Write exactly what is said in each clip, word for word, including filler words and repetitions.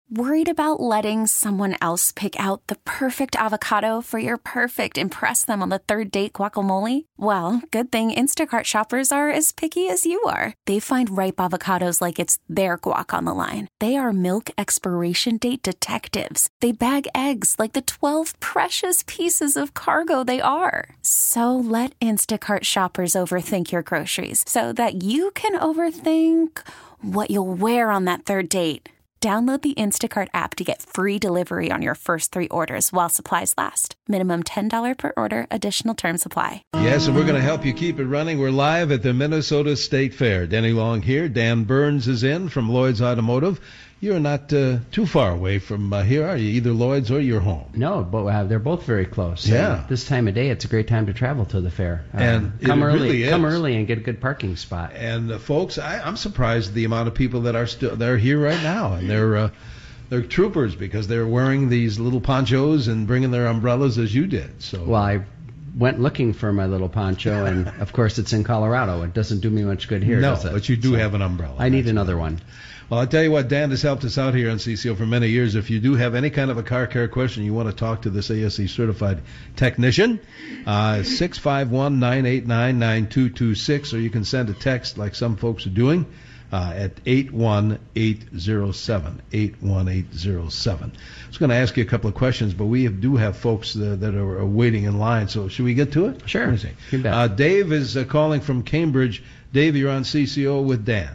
Worried about letting someone else pick out the perfect avocado for your perfect impress them on the third date guacamole? Well, good thing Instacart shoppers are as picky as you are. They find ripe avocados like it's their guac on the line. They are milk expiration date detectives. They bag eggs like the twelve precious pieces of cargo they are. So let Instacart shoppers overthink your groceries so that you can overthink what you'll wear on that third date. Download the Instacart app to get free delivery on your first three orders while supplies last. Minimum ten dollars per order. Additional terms apply. Yes, and we're going to help you keep it running. We're live at the Minnesota State Fair. Denny Long here. Dan Burns is in from Lloyd's Automotive. You're not uh, too far away from uh, here, are you? Either Lloyd's or you're home. No, but uh, they're both very close. Yeah. Uh, this time of day, it's a great time to travel to the fair. Uh, and come it early, really is. Come early and get a good parking spot. And uh, folks, I, I'm surprised the amount of people that are still they're here right now, and they're uh, they're troopers because they're wearing these little ponchos and bringing their umbrellas as you did. So well, I went looking for my little poncho, and of course it's in Colorado. It doesn't do me much good here. No, does it? but you do so have an umbrella. I need That's another good. one. Well, I'll tell you what, Dan has helped us out here on C C O for many years. If you do have any kind of a car care question, you want to talk to this A S E certified technician, uh, six five one, nine eight nine, nine two two six, or you can send a text like some folks are doing uh, at eight one eight zero seven, eight one eight zero seven. I was going to ask you a couple of questions, but we have, do have folks uh, that are, are waiting in line, so should we get to it? Sure. You bet. Uh, Dave is uh, calling from Cambridge. Dave, you're on C C O with Dan.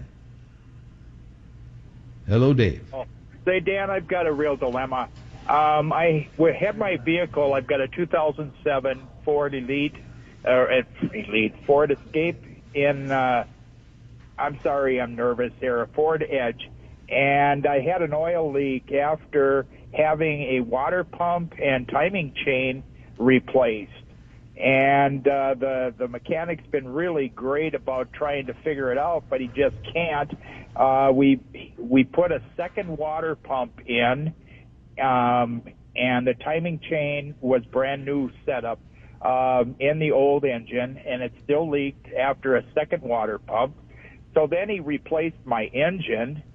Hello, Dave. Oh, say, Dan, I've got a real dilemma. Um, I have my vehicle. I've got a two thousand seven Ford Elite, or uh, Elite Ford Escape in. Uh, I'm sorry, I'm nervous here. A Ford Edge, and I had an oil leak after having a water pump and timing chain replaced. And uh, the the mechanic's been really great about trying to figure it out, but he just can't. Uh, we we put a second water pump in, um, and the timing chain was brand new setup um, in the old engine, and it still leaked after a second water pump. So then he replaced my engine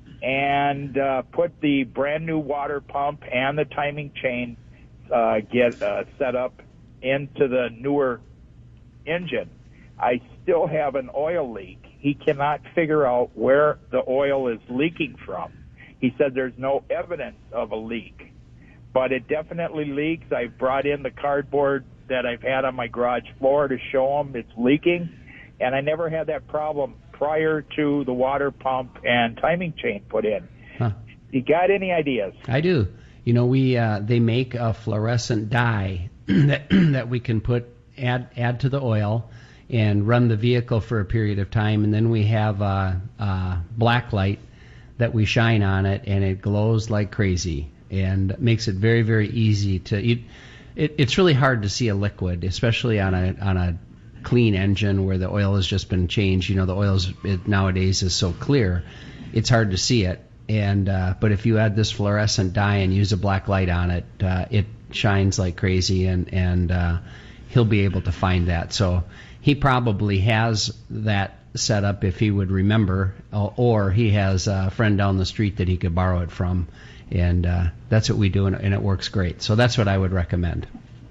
and uh, put the brand new water pump and the timing chain uh, get uh, set up into the newer engine. I still have an oil leak. He cannot figure out where the oil is leaking from. He said there's no evidence of a leak, but it definitely leaks. I've brought in the cardboard that I've had on my garage floor to show him it's leaking, and I never had that problem prior to the water pump and timing chain put in. Huh. You got any ideas? I do. You know, we uh, they make a fluorescent dye that that we can put add add to the oil and run the vehicle for a period of time, and then we have a, a black light that we shine on it, and it glows like crazy and makes it very, very easy to. It, it, it's really hard to see a liquid, especially on a on a clean engine where the oil has just been changed. You know, the oil is, it nowadays is so clear, it's hard to see it. And uh, but if you add this fluorescent dye and use a black light on it, uh, it shines like crazy, and and uh, he'll be able to find that. So he probably has that set up if he would remember, or he has a friend down the street that he could borrow it from, and uh, that's what we do, and, and it works great. So that's what I would recommend.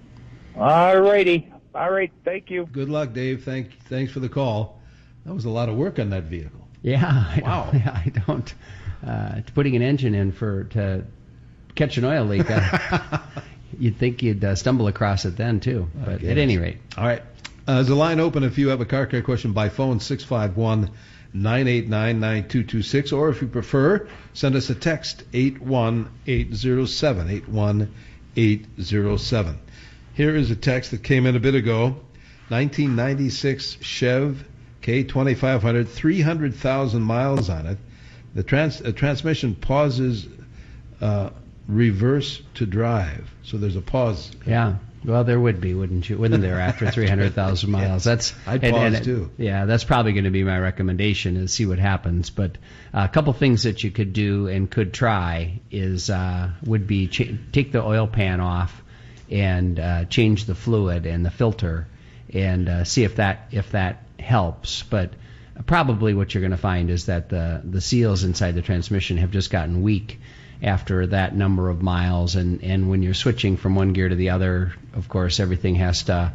All righty. All right. Thank you. Good luck, Dave. Thank, thanks for the call. That was a lot of work on that vehicle. Yeah. I wow. Don't, I don't. Uh, putting an engine in for to catch an oil leak, uh, you'd think you'd uh, stumble across it then too. But at any rate. All right. Uh, there's a line open if you have a car care question by phone, six five one, nine eight nine, nine two two six, or if you prefer, send us a text, eight one eight zero seven, eight one eight zero seven. Here is a text that came in a bit ago. nineteen ninety-six Chev K twenty-five hundred, three hundred thousand miles on it. The trans, uh, transmission pauses uh, reverse to drive. So there's a pause. Yeah. Well, there would be, wouldn't you? Wouldn't there, after three hundred thousand miles? That's I'd and, pause and, too. Yeah, that's probably going to be my recommendation, is see what happens. But uh, a couple things that you could do and could try is uh, would be ch- take the oil pan off and uh, change the fluid and the filter, and uh, see if that if that helps. But probably what you're going to find is that the the seals inside the transmission have just gotten weak after that number of miles. And, and when you're switching from one gear to the other, of course, everything has to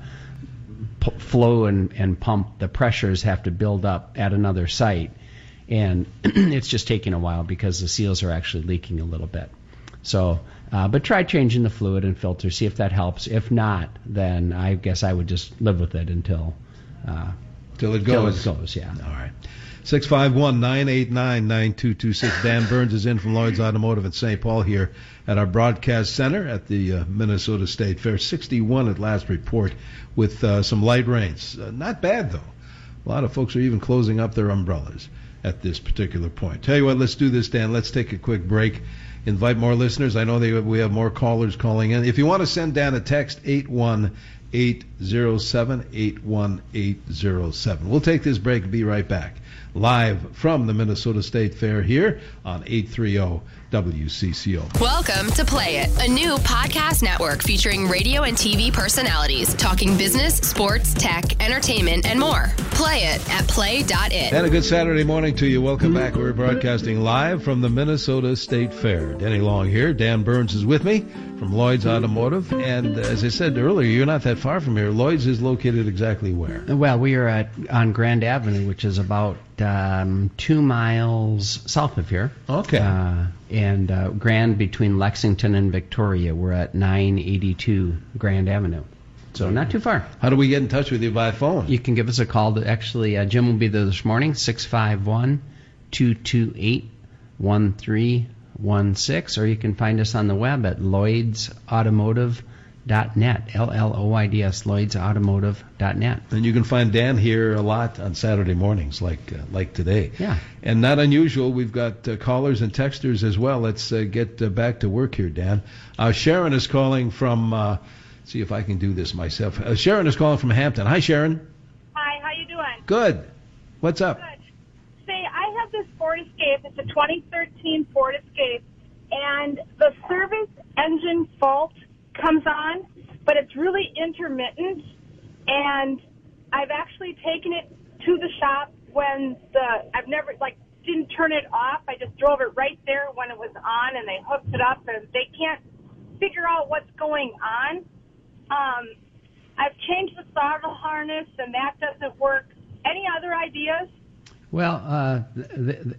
p- flow and, and pump. The pressures have to build up at another site. And it's just taking a while because the seals are actually leaking a little bit. So, uh, but try changing the fluid and filter, see if that helps. If not, then I guess I would just live with it until uh, till it goes. Till it goes, yeah. All right. six five one, nine eight nine, nine two two six. Dan Burns is in from Lloyd's Automotive in Saint Paul here at our broadcast center at the uh, Minnesota State Fair. sixty-one at last report with uh, some light rains. Uh, not bad, though. A lot of folks are even closing up their umbrellas at this particular point. Tell you what, let's do this, Dan. Let's take a quick break. Invite more listeners. I know they, we have more callers calling in. If you want to send Dan a text, eight one eight zero seven, eight one eight zero seven. We'll take this break and be right back. Live from the Minnesota State Fair here on eight thirty W C C O. Welcome to Play It, a new podcast network featuring radio and T V personalities talking business, sports, tech, entertainment, and more. Play it at play dot it. And a good Saturday morning to you. Welcome back. We're broadcasting live from the Minnesota State Fair. Denny Long here. Dan Burns is with me from Lloyd's Automotive. And as I said earlier, you're not that far from here. Lloyd's is located exactly where? Well, we are at on Grand Avenue, which is about um, two miles south of here. Okay. Uh, and uh, Grand between Lexington and Victoria. We're at nine eighty-two Grand Avenue. So not too far. How do we get in touch with you by phone? You can give us a call. To, actually, uh, Jim will be there this morning, six five one, two two eight, one three one six, or you can find us on the web at lloyds automotive dot net, L L O I D S, lloyds automotive dot net. And you can find Dan here a lot on Saturday mornings, like uh, like today. Yeah. And not unusual, we've got uh, callers and texters as well. Let's uh, get uh, back to work here, Dan. Uh, Sharon is calling from, uh, see if I can do this myself. Uh, Sharon is calling from Hampton. Hi, Sharon. Hi, how you doing? Good. What's up? Good. Say, I have this Ford Escape. It's a twenty thirteen Ford Escape, and the service engine fault comes on, but it's really intermittent, and I've actually taken it to the shop when the, I've never, like, didn't turn it off. I just drove it right there when it was on, and they hooked it up, and they can't figure out what's going on. Um, I've changed the throttle harness, and that doesn't work. Any other ideas? Well, uh, the, the,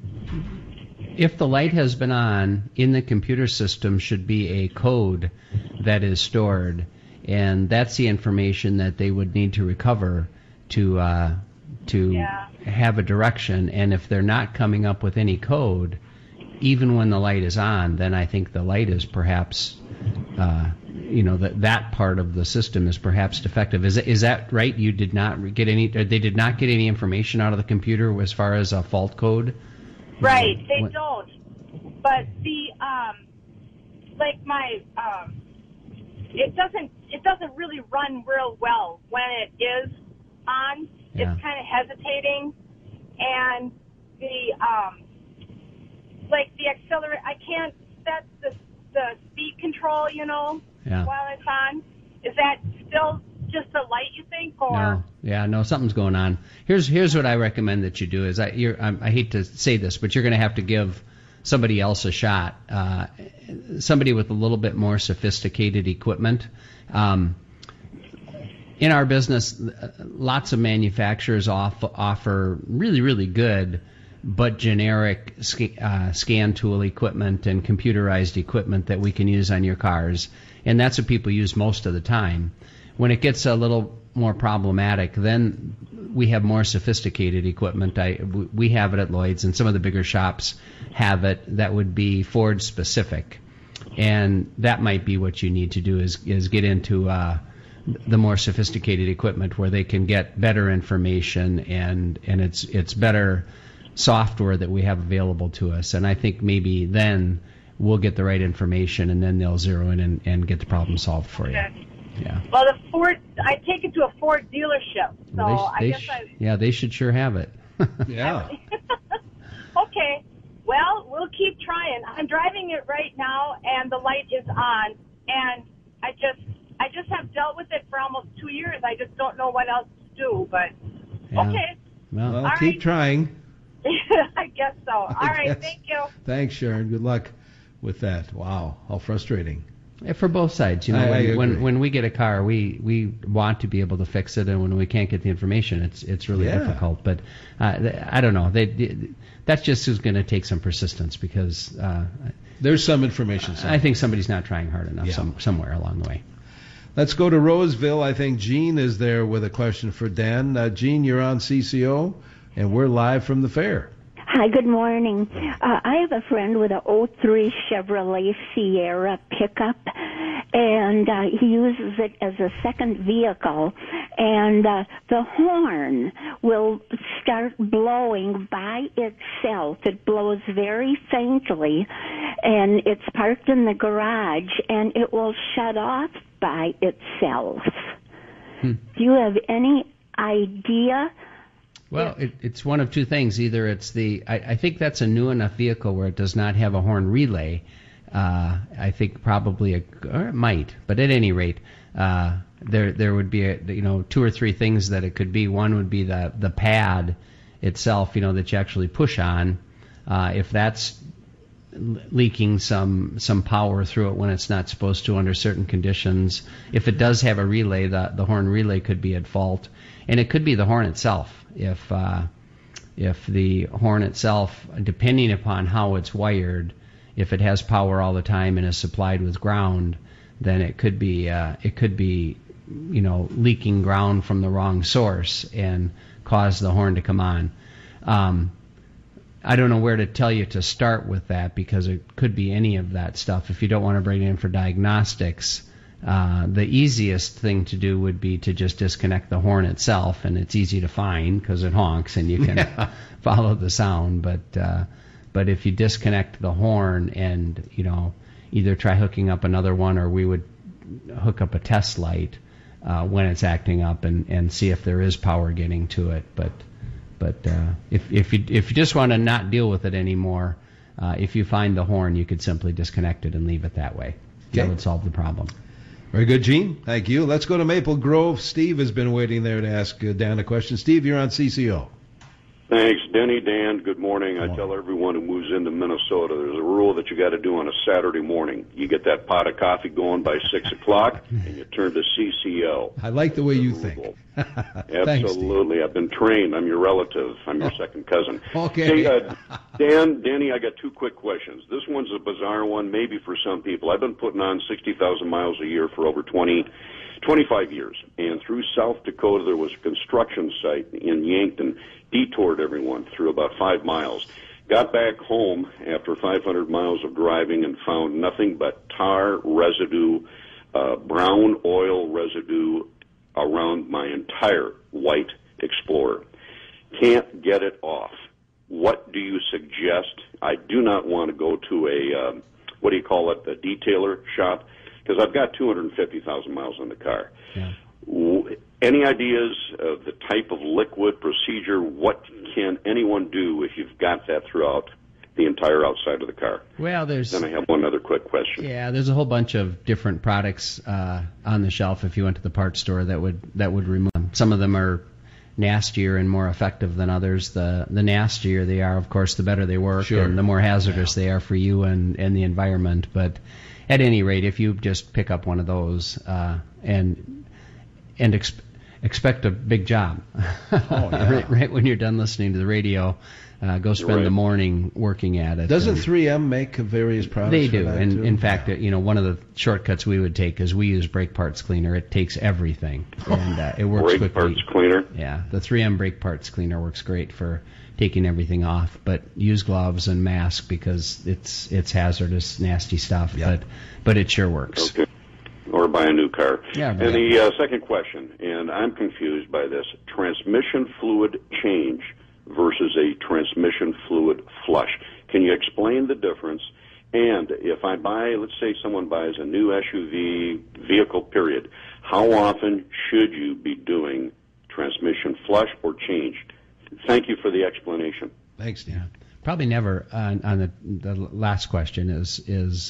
if the light has been on in the computer system, should be a code that is stored, and that's the information that they would need to recover to uh, to Yeah. have a direction. And if they're not coming up with any code, even when the light is on, then I think the light is perhaps, uh, you know, that that part of the system is perhaps defective. Is is that right? You did not get any. They did not get any information out of the computer as far as a fault code. Right, they What- don't. But the um, like my um, it doesn't it doesn't really run real well when it is on. Yeah. It's kind of hesitating, and the um, like the accelerator. I can't set the the speed control, you know, Yeah. while it's on. Is that still just a light, you think, or? No, yeah, no, something's going on. Here's here's what I recommend that you do. Is I you're, I, I hate to say this, but you're going to have to give somebody else a shot. Uh, somebody with a little bit more sophisticated equipment. Um, in our business, lots of manufacturers off, offer really really good but generic sc- uh, scan tool equipment and computerized equipment that we can use on your cars, and that's what people use most of the time. When it gets a little more problematic, then we have more sophisticated equipment. I, we have it at Lloyd's, and some of the bigger shops have it that would be Ford specific, and that might be what you need to do is is get into uh, the more sophisticated equipment where they can get better information and and it's it's better software that we have available to us. And I think maybe then we'll get the right information, and then they'll zero in and, and get the problem solved for you. Okay. Yeah. Well, the Ford, I take it to a Ford dealership, so Well, I they, they guess sh- I. yeah, they should sure have it. Yeah. Okay. Well, we'll keep trying. I'm driving it right now, and the light is on, and I just, I just have dealt with it for almost two years. I just don't know what else to do, but Yeah. okay. Well, Well, All keep right. trying. I guess so. All I right. guess. Thank you. Thanks, Sharon. Good luck. with that. Wow, how frustrating. For both sides, you know, I, when, I when when we get a car, we, we want to be able to fix it, and when we can't get the information, it's it's really yeah. difficult. But uh, I don't know. They, they that's just going to take some persistence because uh, there's some information. Somewhere. I think somebody's not trying hard enough yeah. some, somewhere along the way. Let's go to Roseville. I think Gene is there with a question for Dan. Uh, Gene, you're on C C O, and we're live from the fair. Hi, good morning. Uh, I have a friend with an oh three Chevrolet Sierra pickup, and uh, he uses it as a second vehicle, and uh, the horn will start blowing by itself. It blows very faintly, and it's parked in the garage, and it will shut off by itself. Hmm. Do you have any idea? Well, it, it's one of two things. Either it's the, I, I think that's a new enough vehicle where it does not have a horn relay. Uh, I think probably, a, or it might, but at any rate, uh, there there would be, a, you know, two or three things that it could be. One would be the, the pad itself, you know, that you actually push on. Uh, if that's leaking some some power through it when it's not supposed to under certain conditions. If it does have a relay, the, the horn relay could be at fault. And it could be the horn itself. If uh, if the horn itself, depending upon how it's wired, if it has power all the time and is supplied with ground, then it could be uh, it could be you know leaking ground from the wrong source and cause the horn to come on. Um, I don't know where to tell you to start with that because it could be any of that stuff. If you don't want to bring it in for diagnostics, uh, the easiest thing to do would be to just disconnect the horn itself, and it's easy to find because it honks and you can yeah. follow the sound. But uh, but if you disconnect the horn and you know either try hooking up another one, or we would hook up a test light uh, when it's acting up and, and see if there is power getting to it. But But uh, if if you if you just want to not deal with it anymore, uh, if you find the horn, you could simply disconnect it and leave it that way. Okay. That would solve the problem. Very good, Gene. Thank you. Let's go to Maple Grove. Steve has been waiting there to ask uh, Dan a question. Steve, you're on C C O. Thanks, Denny. Dan, good morning. I tell everyone who moves into Minnesota, there's a rule that you got to do on a Saturday morning. You get that pot of coffee going by six o'clock, and you turn to C C O. I like the way you rule. think. Absolutely. I've been trained. I'm your relative. I'm your second cousin. Okay. Hey, uh, Dan, Danny, I got two quick questions. This one's a bizarre one, maybe for some people. I've been putting on sixty thousand miles a year for over twenty, twenty-five years. And through South Dakota, there was a construction site in Yankton, detoured everyone through about five miles. Got back home after five hundred miles of driving and found nothing but tar residue, uh, brown oil residue around my entire white Explorer. Can't get it off. What do you suggest? I do not want to go to a, um, what do you call it, a detailer shop, because I've got two hundred fifty thousand miles on the car. Yeah. W- Any ideas of the type of liquid procedure? What can anyone do if you've got that throughout the entire outside of the car? Well, there's... Then I have one other quick question. Yeah, there's a whole bunch of different products uh, on the shelf if you went to the parts store that would that would remove them. Some of them are nastier and more effective than others. The the nastier they are, of course, the better they work, sure. and the more hazardous yeah. they are for you and, and the environment. But at any rate, if you just pick up one of those uh, and and exp- expect a big job, oh, yeah. right, right when you're done listening to the radio, uh, go spend right. the morning working at it. Doesn't and three M make various products? They for do, that and too? in fact, you know, one of the shortcuts we would take is we use brake parts cleaner. It takes everything, and uh, it works Brake quickly. parts cleaner? Yeah, the three M brake parts cleaner works great for taking everything off, but use gloves and mask because it's it's hazardous, nasty stuff. Yep. But but it sure works. Okay. Or buy a new car. Yeah, and the uh, second question, and I'm confused by this, transmission fluid change versus a transmission fluid flush. Can you explain the difference? And if I buy, let's say someone buys a new S U V vehicle, period, how often should you be doing transmission flush or change? Thank you for the explanation. Thanks, Dan. Yeah. Probably never. Uh, on the the last question is is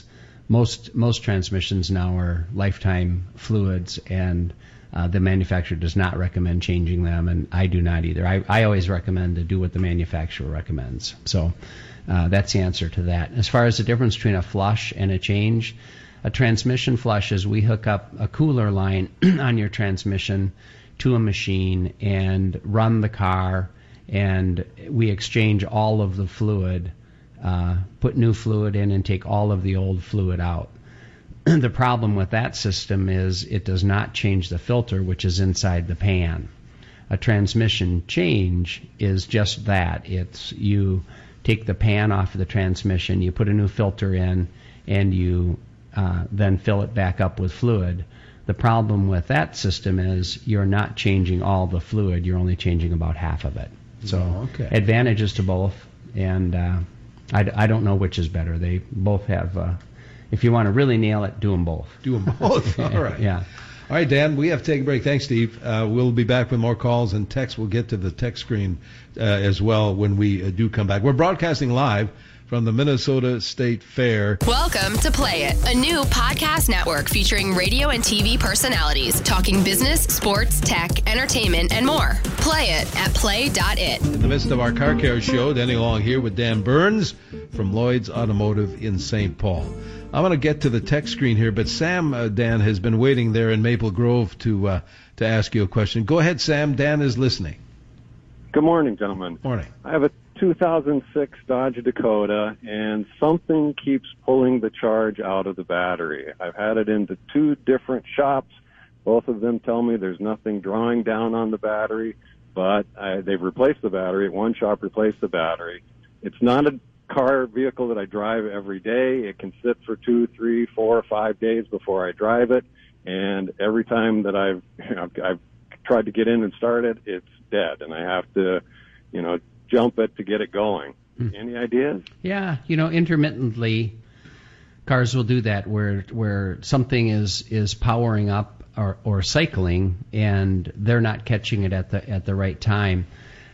most most transmissions now are lifetime fluids, and uh, the manufacturer does not recommend changing them, and I do not either. I, I always recommend to do what the manufacturer recommends. So uh, that's the answer to that. As far as the difference between a flush and a change, a transmission flush is we hook up a cooler line on your transmission to a machine and run the car, and we exchange all of the fluid, uh, put new fluid in, and take all of the old fluid out. The problem with that system is it does not change the filter, which is inside the pan. A transmission change is just that. It's you take the pan off of the transmission, you put a new filter in, and you uh, then fill it back up with fluid. The problem with that system is you're not changing all the fluid, you're only changing about half of it. So oh, okay. Advantages to both, and uh, I, I don't know which is better. They both have, uh, if you want to really nail it, do them both. Do them both, all right. Yeah. All right, Dan, we have to take a break. Thanks, Steve. Uh, we'll be back with more calls and texts. We'll get to the text screen uh, as well when we uh, do come back. We're broadcasting live from the Minnesota State Fair. Welcome to Play It, a new podcast network featuring radio and T V personalities talking business, sports, tech, entertainment, and more. Play it at play dot it. In the midst of our car care show, Danny Long here with Dan Burns from Lloyd's Automotive in Saint Paul. I'm going to get to the text screen here, but Sam, uh, Dan, has been waiting there in Maple Grove to uh, to ask you a question. Go ahead, Sam. Dan is listening. Good morning, gentlemen. Morning. I have a two thousand six Dodge Dakota, and something keeps pulling the charge out of the battery. I've had it into two different shops. Both of them tell me there's nothing drawing down on the battery, but I, they've replaced the battery. One shop replaced the battery. It's not a car vehicle that I drive every day. It can sit for two, three, four, or five days before I drive it, and every time that I've you know, I've tried to get in and start it, it's dead, and I have to, you know, jump it to get it going. Hmm. Any ideas? Yeah, you know, intermittently, cars will do that where where something is is powering up or, or cycling, and they're not catching it at the at the right time.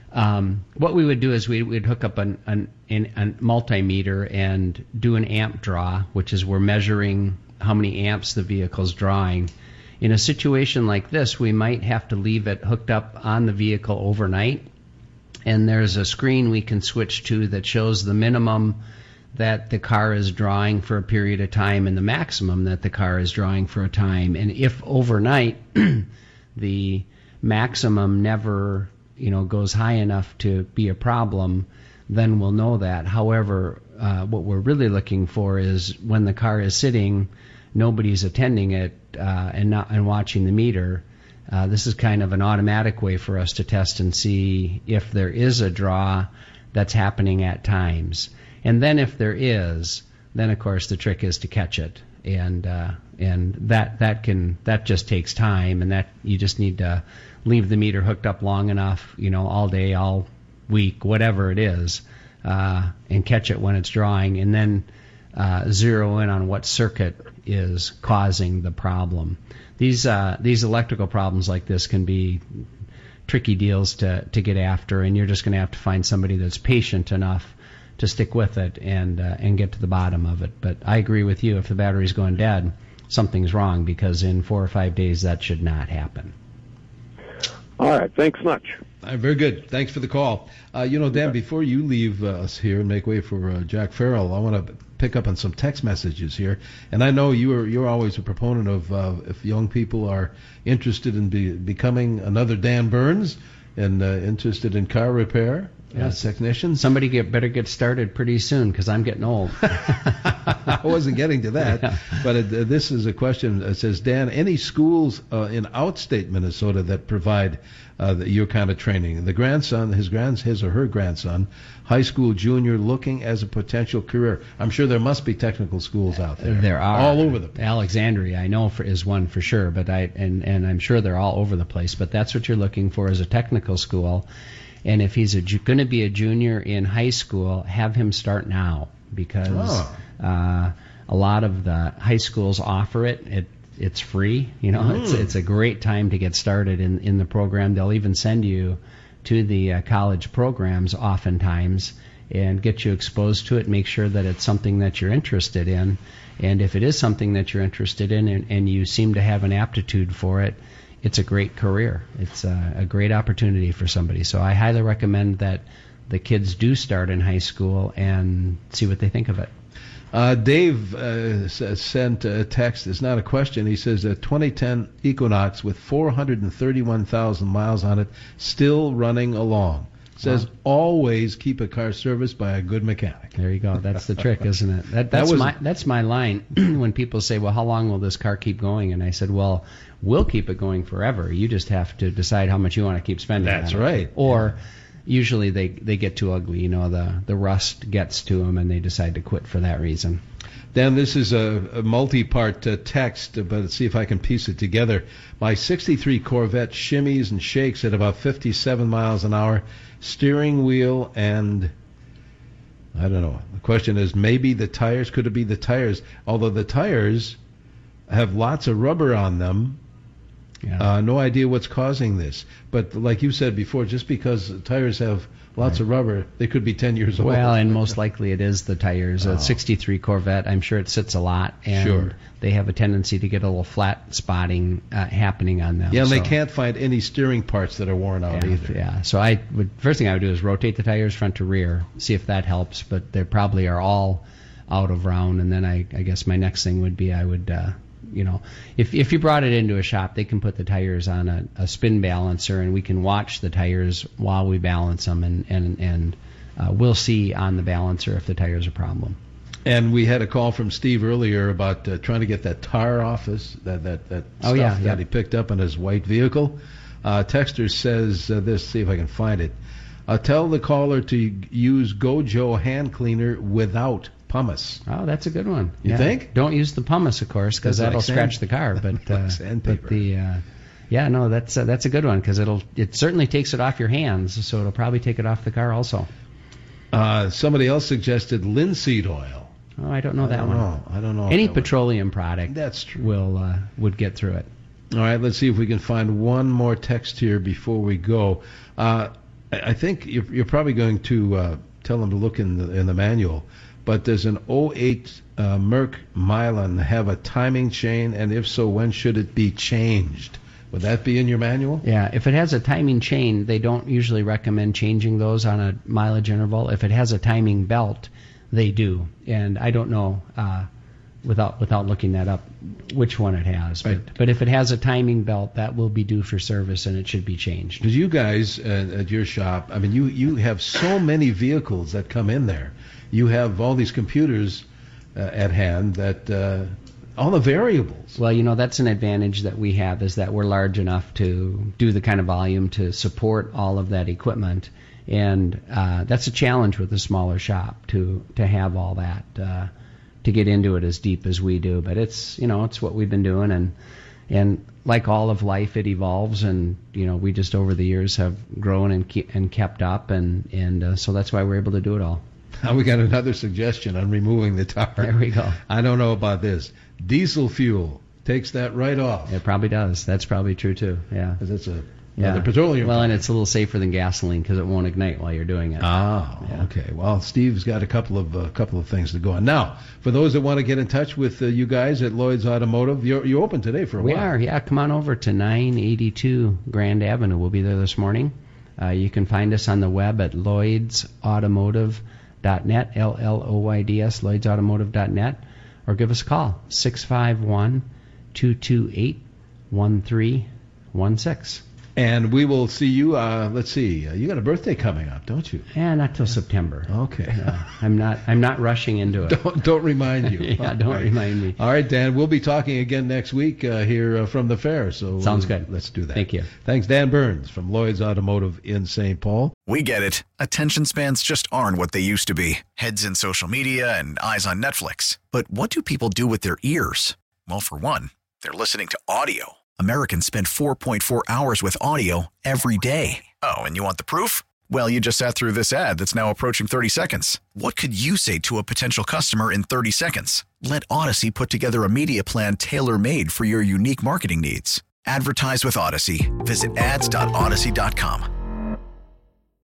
Um, what we would do is we would hook up an, an, an multimeter and do an amp draw, which is we're measuring how many amps the vehicle's drawing. In a situation like this, we might have to leave it hooked up on the vehicle overnight, and there's a screen we can switch to that shows the minimum that the car is drawing for a period of time and the maximum that the car is drawing for a time. And if overnight the maximum never you know, goes high enough to be a problem, then we'll know that. However, uh, what we're really looking for is when the car is sitting, nobody's attending it uh, and not and watching the meter. Uh, this is kind of an automatic way for us to test and see if there is a draw that's happening at times. And then if there is, then of course the trick is to catch it. And uh, and that that can that just takes time, and that you just need to leave the meter hooked up long enough, you know, all day, all week, whatever it is, uh, and catch it when it's drawing, and then uh, zero in on what circuit is causing the problem. These uh, these electrical problems like this can be tricky deals to to get after, and you're just going to have to find somebody that's patient enough to stick with it and uh, and get to the bottom of it. But I agree with you. If the battery's going dead, something's wrong, because in four or five days that should not happen. All right. Thanks much. All right, very good. Thanks for the call. Uh, you know, Dan, okay. Before you leave uh, us here and make way for uh, Jack Farrell, I want to pick up on some text messages here. And I know you are you're always a proponent of uh, if young people are interested in be, becoming another Dan Burns and uh, interested in car repair. Yes, technicians. Somebody get better get started pretty soon, because I'm getting old. I wasn't getting to that, yeah. But it, uh, this is a question that says, Dan, any schools uh, in outstate Minnesota that provide uh, the, your kind of training? The grandson, his grand, his or her grandson, high school junior, looking as a potential career. I'm sure there must be technical schools out there. There are all over the place. Alexandria, I know, for, is one for sure, but I and and I'm sure they're all over the place. But that's what you're looking for, is a technical school. And if he's going to be a junior in high school, have him start now, because oh. uh, a lot of the high schools offer it. It it's free. You know, mm. it's it's a great time to get started in in the program. They'll even send you to the uh, college programs oftentimes, and get you exposed to it. Make sure that it's something that you're interested in. And if it is something that you're interested in and, and you seem to have an aptitude for it, it's a great career. It's a, a great opportunity for somebody. So I highly recommend that the kids do start in high school and see what they think of it. Uh, Dave uh, s- sent a text. It's not a question. He says a twenty ten Equinox with four hundred thirty-one thousand miles on it, still running along. Says wow. Always keep a car serviced by a good mechanic. There you go. That's the trick, isn't it? That, that's that was, my that's my line when people say, "Well, how long will this car keep going?" And I said, "Well, we'll keep it going forever. You just have to decide how much you want to keep spending." That's on right. It. Or yeah. Usually they they get too ugly. You know, the the rust gets to them, and they decide to quit for that reason. Dan, this is a, a multi-part uh, text, but let's see if I can piece it together. My sixty-three Corvette shimmies and shakes at about fifty-seven miles an hour. Steering wheel and, I don't know. The question is maybe the tires. Could it be the tires? Although the tires have lots of rubber on them. Yeah. Uh, no idea what's causing this. But like you said before, just because the tires have lots right. of rubber, they could be ten years old. Well, and most likely it is the tires. Oh. A sixty-three Corvette, I'm sure it sits a lot, and sure. they have a tendency to get a little flat spotting uh, happening on them. Yeah, and so. they can't find any steering parts that are worn out yeah, either. Yeah, so I would first thing I would do is rotate the tires front to rear, see if that helps, but they probably are all out of round, and then I, I guess my next thing would be I would... Uh, You know, if if you brought it into a shop, they can put the tires on a, a spin balancer, and we can watch the tires while we balance them, and and and uh, we'll see on the balancer if the tire's a problem. And we had a call from Steve earlier about uh, trying to get that tire off his, that that that oh, stuff yeah, that yeah. he picked up in his white vehicle. Uh, Texter says uh, this. See if I can find it. Uh, tell the caller to use Gojo hand cleaner without pumice. Oh, that's a good one. You yeah. think? Don't use the pumice, of course, because that'll like scratch sand, the car. But, uh, like sandpaper. but the uh, yeah, no, that's uh, that's a good one because it'll it certainly takes it off your hands, so it'll probably take it off the car also. Uh, somebody else suggested linseed oil. Oh, I don't know I that don't one. Know. I don't know. Any petroleum one. product that's true. will uh, would get through it. All right, let's see if we can find one more text here before we go. Uh, I think you're, you're probably going to uh, tell them to look in the in the manual. But does an oh eight uh, Merc Milan have a timing chain, and if so, when should it be changed? Would that be in your manual? Yeah, if it has a timing chain, they don't usually recommend changing those on a mileage interval. If it has a timing belt, they do. And I don't know, uh, without without looking that up, which one it has. Right. But, but if it has a timing belt, that will be due for service, and it should be changed. Because you guys uh, at your shop, I mean, you, you have so many vehicles that come in there. You have all these computers uh, at hand that uh, all the variables. Well, you know, that's an advantage that we have is that we're large enough to do the kind of volume to support all of that equipment. And uh, that's a challenge with a smaller shop to, to have all that, uh, to get into it as deep as we do. But it's, you know, it's what we've been doing. And, and like all of life, it evolves. And, you know, we just over the years have grown and, ke- and kept up. And, and uh, so that's why we're able to do it all. Now we got another suggestion on removing the tar. There we go. I don't know about this. Diesel fuel takes that right off. It probably does. That's probably true too. Yeah. Because it's a yeah. the petroleum. Well, and it's a little safer than gasoline because it won't ignite while you're doing it. Oh, yeah. Okay. Well, Steve's got a couple of a uh, couple of things to go on. Now, for those that want to get in touch with uh, you guys at Lloyd's Automotive, you're you're open today for a we while. We are. Yeah. Come on over to nine eighty-two Grand Avenue. We'll be there this morning. Uh, you can find us on the web at Lloyd's Automotive. Dot net, L L O Y D S, Lloyds Automotive dot net, or give us a call, six five one, two two eight, one three one six. And we will see you, uh, let's see, uh, you got a birthday coming up, don't you? Yeah, not till September. Okay. Uh, I'm not I'm not rushing into it. Don't, don't remind you. yeah, don't right. remind me. All right, Dan, we'll be talking again next week uh, here uh, from the fair. So Sounds uh, good. Let's do that. Thank you. Thanks, Dan Burns from Lloyd's Automotive in Saint Paul. We get it. Attention spans just aren't what they used to be. Heads in social media and eyes on Netflix. But what do people do with their ears? Well, for one, they're listening to audio. Americans spend four point four hours with audio every day. Oh, and you want the proof? Well, you just sat through this ad that's now approaching thirty seconds. What could you say to a potential customer in thirty seconds? Let Odyssey put together a media plan tailor-made for your unique marketing needs. Advertise with Odyssey. Visit ads dot odyssey dot com.